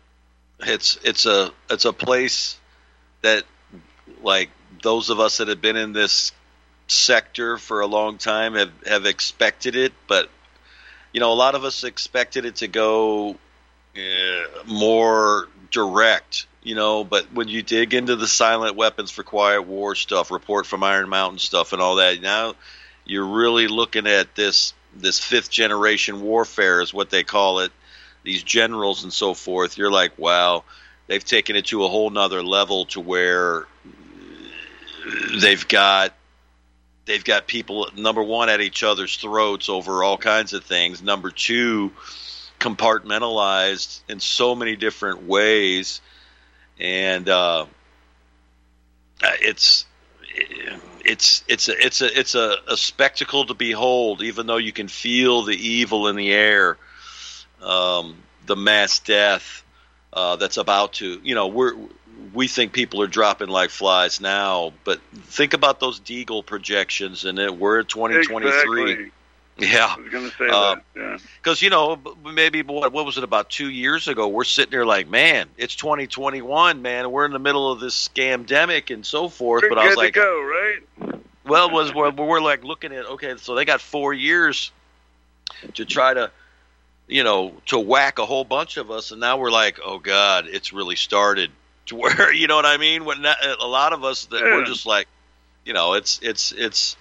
place that, like, those of us that have been in this sector for a long time have expected it, but a lot of us expected it to go more direct. But when you dig into the silent weapons for quiet war stuff, report from Iron Mountain stuff, and all that, now you're really looking at this fifth generation warfare is what they call it, these generals and so forth. You're like, wow, they've taken it to a whole nother level to where they've got people, number one, at each other's throats over all kinds of things. Number two, compartmentalized in so many different ways. And it's a spectacle to behold, even though you can feel the evil in the air, the mass death that's about to. We think people are dropping like flies now, but think about those Deagle projections, and we're at 2023. Exactly. Yeah, I was going to say that. Yeah, because maybe what was it, about 2 years ago? We're sitting there like, man, it's 2021, man. We're in the middle of this scamdemic and so forth. We're but I was good like, to go, right? Well, we're like looking at, okay, so they got 4 years to try to, to whack a whole bunch of us, and now we're like, oh God, it's really started to where, you know what I mean? When a lot of us that we're just like, it's.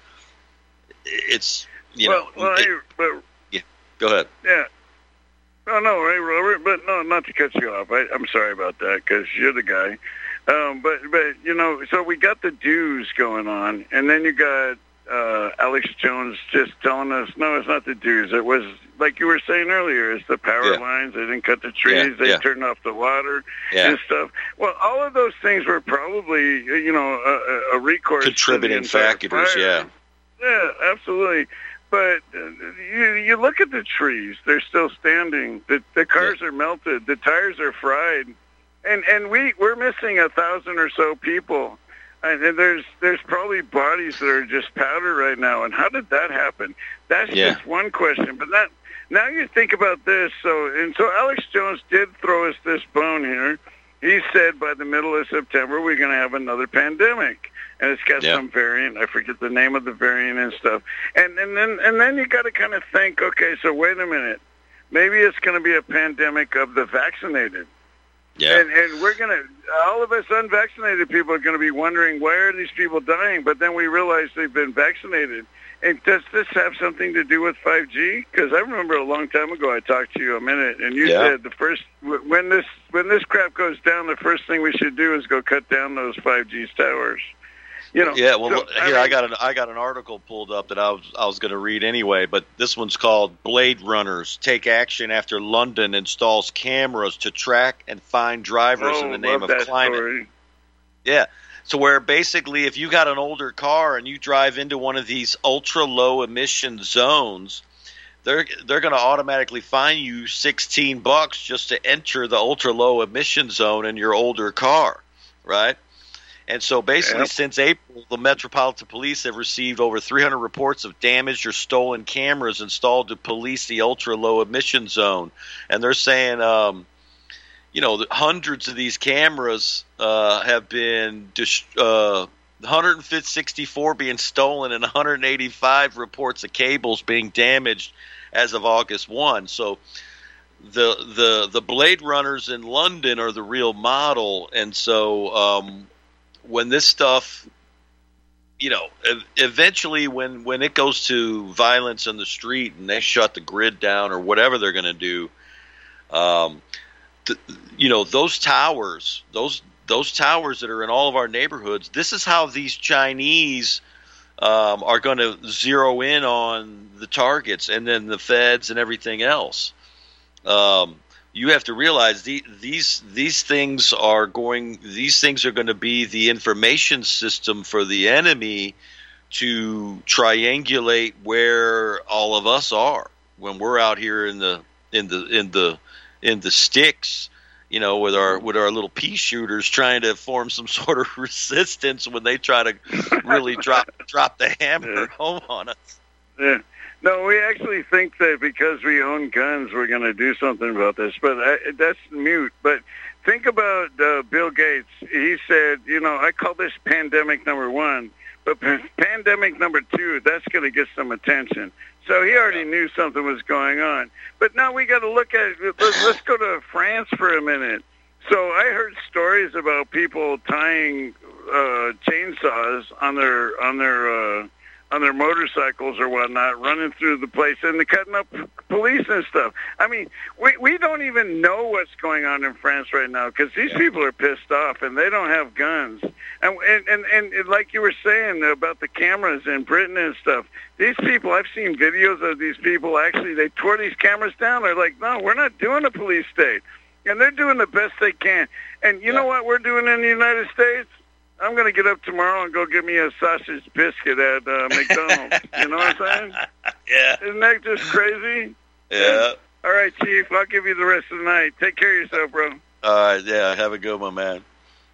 Go ahead. Yeah. No, right, Robert. But no, not to cut you off. I'm sorry about that because you're the guy. But so we got the dues going on, and then you got Alex Jones just telling us, no, it's not the dues. It was like you were saying earlier. It's the power lines. They didn't cut the trees. They turned off the water and stuff. Well, all of those things were probably a recourse contributing factors. Yeah. Yeah, absolutely. But you look at the trees; they're still standing. The cars are melted. The tires are fried, and we're missing 1,000 or so people. And there's probably bodies that are just powder right now. And how did that happen? That's just one question. But now you think about this. So Alex Jones did throw us this bone here. He said by the middle of September we're going to have another pandemic. And it's got some variant. I forget the name of the variant and stuff. And then you got to kind of think, okay, so wait a minute. Maybe it's going to be a pandemic of the vaccinated. Yeah. And we're going to, all of us unvaccinated people are going to be wondering, why are these people dying? But then we realize they've been vaccinated. And does this have something to do with 5G? Because I remember a long time ago I talked to you a minute, and you said when this crap goes down, the first thing we should do is go cut down those 5G towers. Yeah. Well, I got an article pulled up that I was going to read anyway, but this one's called "Blade Runners Take Action After London Installs Cameras to Track and Find Drivers in the Name of Climate." Story. Yeah. So where basically if you got an older car and you drive into one of these ultra low emission zones, they're going to automatically fine you $16 just to enter the ultra low emission zone in your older car, right? And so basically since April, the Metropolitan Police have received over 300 reports of damaged or stolen cameras installed to police the ultra low emission zone. And they're saying hundreds of these cameras have been 164 being stolen and 185 reports of cables being damaged as of August 1. So the Blade Runners in London are the real model. And so when this stuff, eventually when it goes to violence in the street and they shut the grid down or whatever they're going to do, those towers that are in all of our neighborhoods, this is how these Chinese are going to zero in on the targets, and then the feds and everything else. You have to realize these things are going to be the information system for the enemy to triangulate where all of us are when we're out here in the sticks, with our little pea shooters trying to form some sort of resistance when they try to really drop the hammer home on us. Yeah. No, we actually think that because we own guns, we're going to do something about this, but that's mute. But think about Bill Gates. He said, I call this pandemic number 1, but pandemic number 2, that's going to get some attention. So he already knew something was going on. But now we got to look at it. Let's go to France for a minute. So I heard stories about people tying chainsaws on their motorcycles or whatnot, running through the place and they're cutting up police and stuff. I mean, we don't even know what's going on in France right now because these people are pissed off and they don't have guns. And like you were saying about the cameras in Britain and stuff, these people, I've seen videos of these people actually, they tore these cameras down. They're like, no, we're not doing a police state. And they're doing the best they can. And you know what we're doing in the United States? I'm going to get up tomorrow and go get me a sausage biscuit at McDonald's. You know what I'm saying? Yeah. Isn't that just crazy? Yeah. All right, Chief. I'll give you the rest of the night. Take care of yourself, bro. All right. Yeah. Have a good one, man.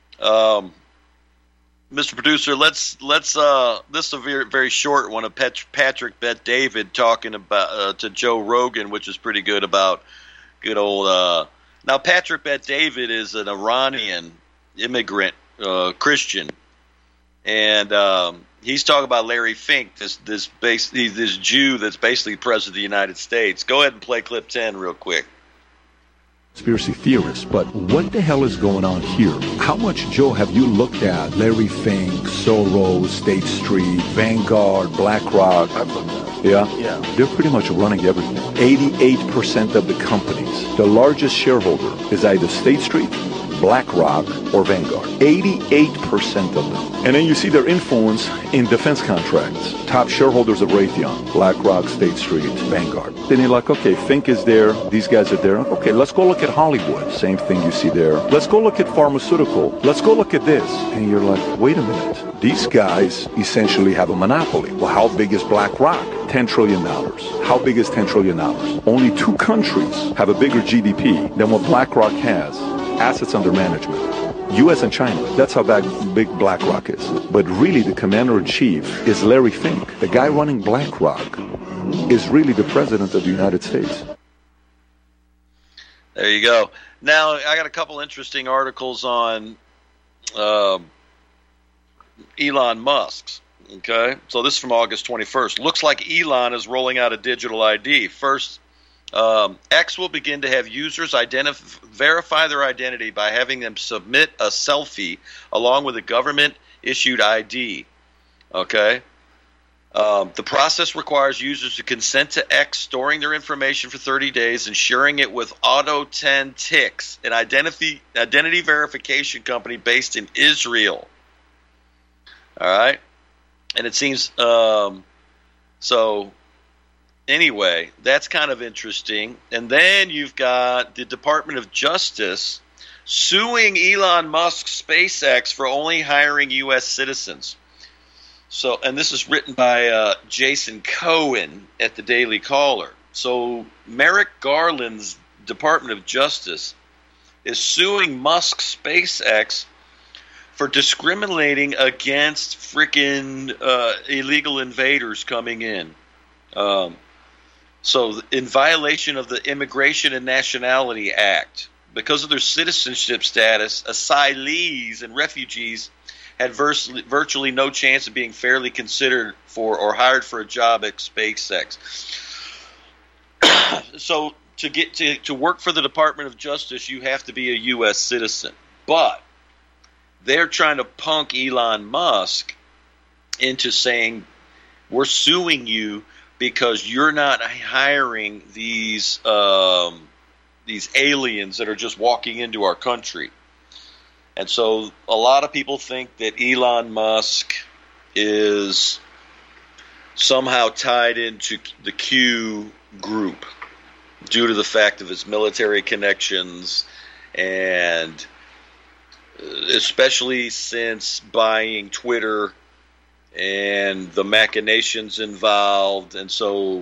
Mr. Producer, let's this is a very, very short one of Patrick Bet-David talking about to Joe Rogan, which is pretty good about good old. Now, Patrick Bet-David is an Iranian immigrant Christian, and he's talking about Larry Fink, this Jew that's basically president of the United States. Go ahead and play clip 10 real quick. Conspiracy theorists, but what the hell is going on here? How much, Joe, have you looked at Larry Fink, Soros, State Street, Vanguard, BlackRock? I've looked at it. Yeah? They're pretty much running everything. 88% of the companies, the largest shareholder is either State Street, BlackRock, or Vanguard. 88% of them. And then you see their influence in defense contracts. Top shareholders of Raytheon, BlackRock, State Street, Vanguard. Then you're like, okay, Fink is there, these guys are there. Okay, let's go look at Hollywood. Same thing you see there. Let's go look at pharmaceutical. Let's go look at this. And you're like, wait a minute. These guys essentially have a monopoly. Well, how big is BlackRock? $10 trillion. How big is $10 trillion? Only 2 countries have a bigger GDP than what BlackRock has. Assets under management. U.S. and China. That's how big BlackRock is. But really, the commander-in-chief is Larry Fink. The guy running BlackRock is really the president of the United States. There you go. Now, I got a couple interesting articles on Elon Musk's. Okay? So this is from August 21st. Looks like Elon is rolling out a digital ID. First, X will begin to have users verify their identity by having them submit a selfie along with a government-issued ID. Okay? The process requires users to consent to X storing their information for 30 days and sharing it with Auto10Tix, an identity verification company based in Israel. All right? And it seems... So, anyway, that's kind of interesting. And then you've got the Department of Justice suing Elon Musk's SpaceX for only hiring U.S. citizens. So, and this is written by Jason Cohen at the Daily Caller. So, Merrick Garland's Department of Justice is suing Musk's SpaceX for discriminating against freaking illegal invaders coming in. So, in violation of the Immigration and Nationality Act, because of their citizenship status, asylees and refugees had virtually no chance of being fairly considered for or hired for a job at SpaceX. So, to get to work for the Department of Justice, you have to be a U.S. citizen. But they're trying to punk Elon Musk into saying, we're suing you because you're not hiring these aliens that are just walking into our country. And so a lot of people think that Elon Musk is somehow tied into the Q group due to the fact of his military connections, and especially since buying Twitter and the machinations involved. And so,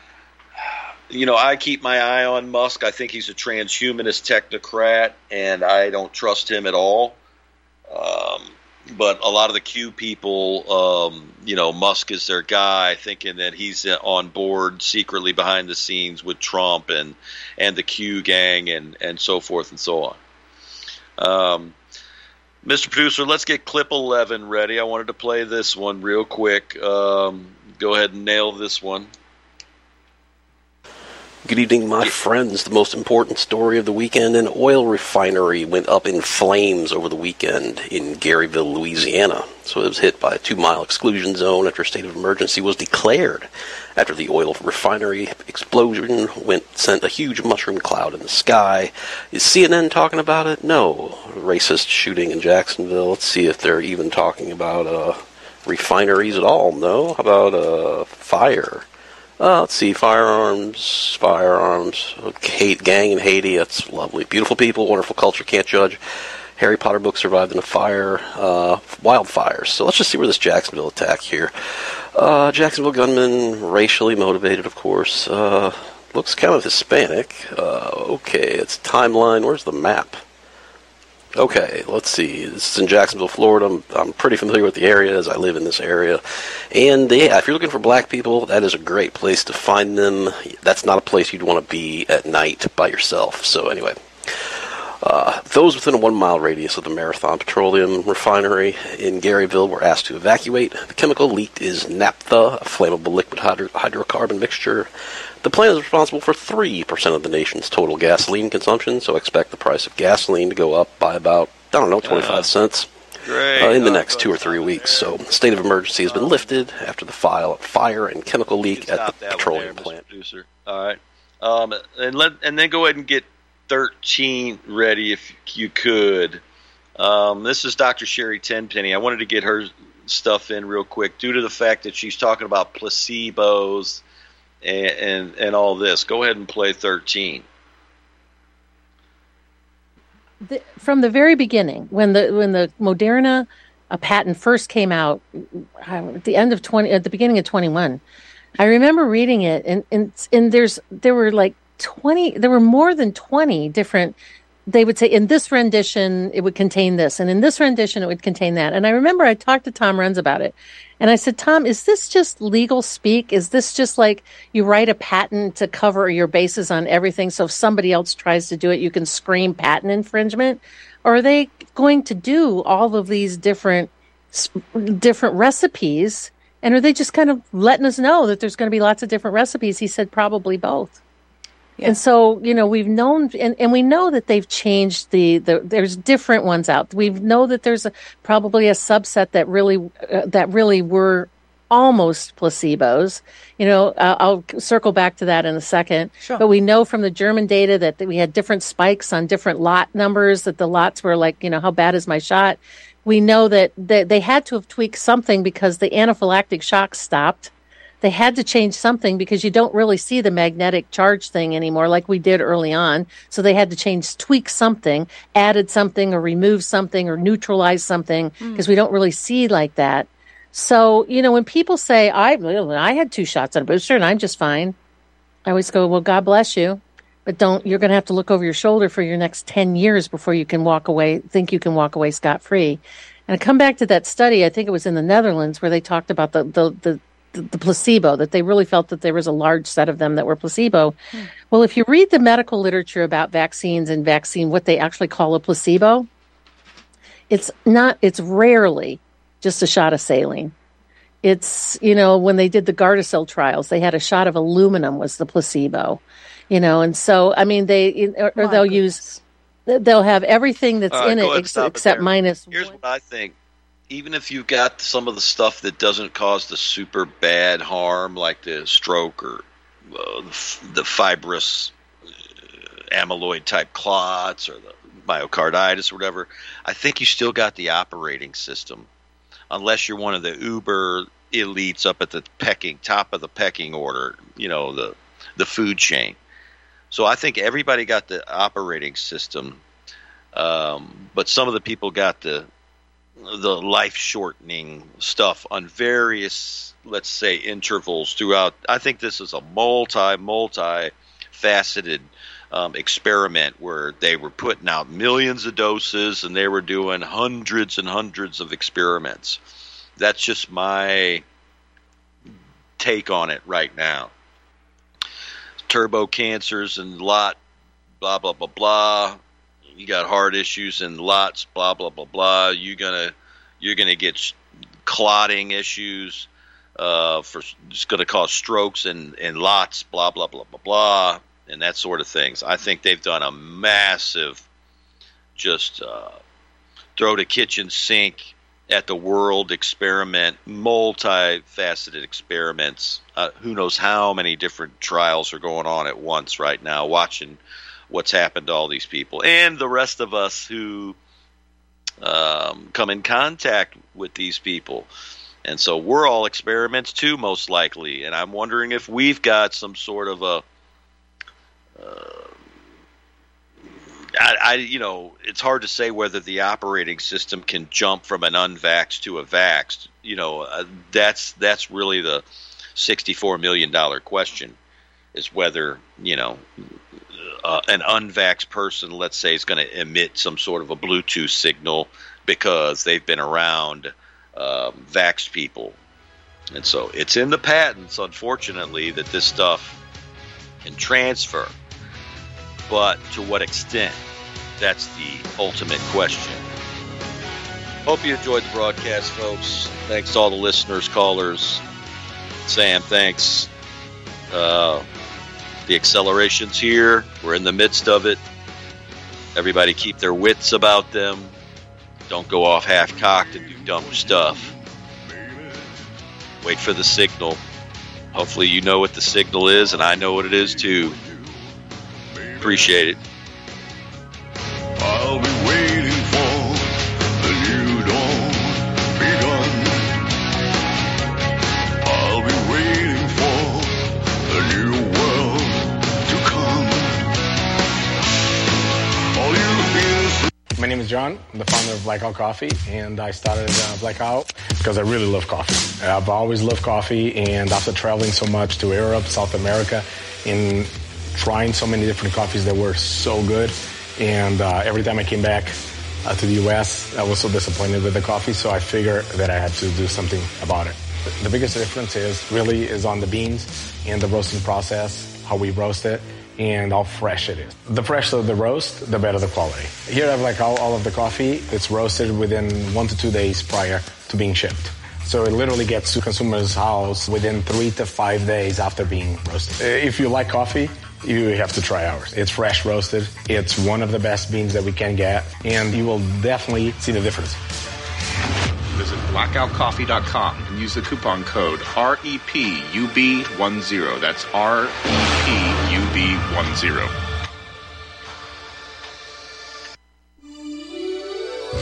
I keep my eye on Musk. I think he's a transhumanist technocrat, and I don't trust him at all. But a lot of the Q people, Musk is their guy, thinking that he's on board secretly behind the scenes with Trump and the Q gang and so forth and so on. Mr. Producer, let's get clip 11 ready. I wanted to play this one real quick. Go ahead and nail this one. Good evening, my friends. The most important story of the weekend: an oil refinery went up in flames over the weekend in Garyville, Louisiana. So it was hit by a 2-mile exclusion zone after a state of emergency was declared after the oil refinery explosion sent a huge mushroom cloud in the sky. Is CNN talking about it? No. Racist shooting in Jacksonville. Let's see if they're even talking about refineries at all. No. How about fire? Let's see, firearms, gang in Haiti, that's lovely. Beautiful people, wonderful culture, can't judge. Harry Potter book survived in a fire, wildfires. So let's just see where this Jacksonville attack here. Jacksonville gunman, racially motivated, of course. Looks kind of Hispanic. Okay, it's timeline. Where's the map? Okay, let's see. This is in Jacksonville, Florida. I'm pretty familiar with the area as I live in this area. And yeah, if you're looking for black people, that is a great place to find them. That's not a place you'd want to be at night by yourself. So anyway, those within a 1-mile radius of the Marathon Petroleum Refinery in Garyville were asked to evacuate. The chemical leaked is naphtha, a flammable liquid hydrocarbon mixture. The plant is responsible for 3% of the nation's total gasoline consumption, so expect the price of gasoline to go up by about, 25 cents in the next 2 or 3 weeks. So the state of emergency has been lifted after the fire and chemical leak at the petroleum plant. Producer. All right. And then go ahead and get 13 ready if you could. This is Dr. Sherry Tenpenny. I wanted to get her stuff in real quick due to the fact that she's talking about placebos and all this. Go ahead and play 13. From the very beginning, when the Moderna patent first came out at the beginning of 21, I remember reading it, and there were more than 20 different. They would say, in this rendition, it would contain this, and in this rendition, it would contain that. And I remember I talked to Tom Renz about it. And I said, Tom, is this just legal speak? Is this just like you write a patent to cover your bases on everything, so if somebody else tries to do it, you can scream patent infringement? Or are they going to do all of these different recipes, and are they just kind of letting us know that there's going to be lots of different recipes? He said probably both. Yeah. And so, we've known, and we know that they've changed there's different ones out. We know that there's probably a subset that really were almost placebos. I'll circle back to that in a second. Sure. But we know from the German data that we had different spikes on different lot numbers, that the lots were like, how bad is my shot? We know that they had to have tweaked something because the anaphylactic shock stopped. They had to change something because you don't really see the magnetic charge thing anymore like we did early on. So they had to tweak something, added something or removed something or neutralized something because we don't really see like that. So, when people say, I had 2 shots on a booster and I'm just fine, I always go, well, God bless you. But you're going to have to look over your shoulder for your next 10 years before you can think you can walk away scot-free. And I come back to that study, I think it was in the Netherlands, where they talked about the placebo, that they really felt that there was a large set of them that were placebo. Well, if you read the medical literature about vaccines and what they actually call a placebo, it's rarely just a shot of saline. It's, when they did the Gardasil trials, they had a shot of aluminum was the placebo, and so, I mean, they'll have everything that's in it except minus. Here's what I think. Even if you've got some of the stuff that doesn't cause the super bad harm, like the stroke or the fibrous amyloid type clots or the myocarditis or whatever, I think you still got the operating system, unless you're one of the uber elites up at the top of the pecking order, the food chain. So I think everybody got the operating system, but some of the people got the life-shortening stuff on various, let's say, intervals throughout. I think this is a multi-faceted experiment where they were putting out millions of doses and they were doing hundreds and hundreds of experiments. That's just my take on it right now. Turbo cancers and blah, blah, blah, blah. You got heart issues and lots, blah, blah, blah, blah. You're gonna get clotting issues. It's going to cause strokes and lots, blah, blah, blah, blah, blah, and that sort of things. I think they've done a massive throw the kitchen sink at the world experiment, multifaceted experiments. Who knows how many different trials are going on at once right now, watching what's happened to all these people and the rest of us who come in contact with these people. And so we're all experiments too, most likely. And I'm wondering if we've got some sort of it's hard to say whether the operating system can jump from an unvaxxed to a vaxxed. That's really the $64 million question, is whether, an unvaxxed person, let's say, is going to emit some sort of a Bluetooth signal because they've been around vaxxed people. And so it's in the patents, unfortunately, that this stuff can transfer. But to what extent? That's the ultimate question. Hope you enjoyed the broadcast, folks. Thanks to all the listeners, callers. Sam, thanks. The acceleration's here. We're in the midst of it. Everybody keep their wits about them. Don't go off half-cocked and do dumb stuff. Wait for the signal. Hopefully you know what the signal is, and I know what it is too. Appreciate it. I'll be waiting for the new dawn begun. I'll be waiting for the new world to come. All you My name is John. I'm the founder of Blackout Coffee, and I started Blackout because I really love coffee. I've always loved coffee, and after traveling so much to Europe, South America, and trying so many different coffees that were so good, and every time I came back to the U.S., I was so disappointed with the coffee, so I figured that I had to do something about it. The biggest difference is on the beans and the roasting process, how we roast it, and how fresh it is. The fresher the roast, the better the quality. Here I have all of the coffee. It's roasted within 1 to 2 days prior to being shipped. So it literally gets to consumers' house within 3 to 5 days after being roasted. If you like coffee, you have to try ours. It's fresh roasted. It's one of the best beans that we can get, and you will definitely see the difference. visit blackoutcoffee.com and use the coupon code REPUB10. That's REPUB10.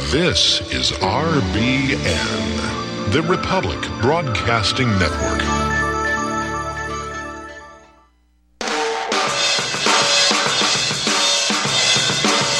This is RBN, the Republic Broadcasting Network.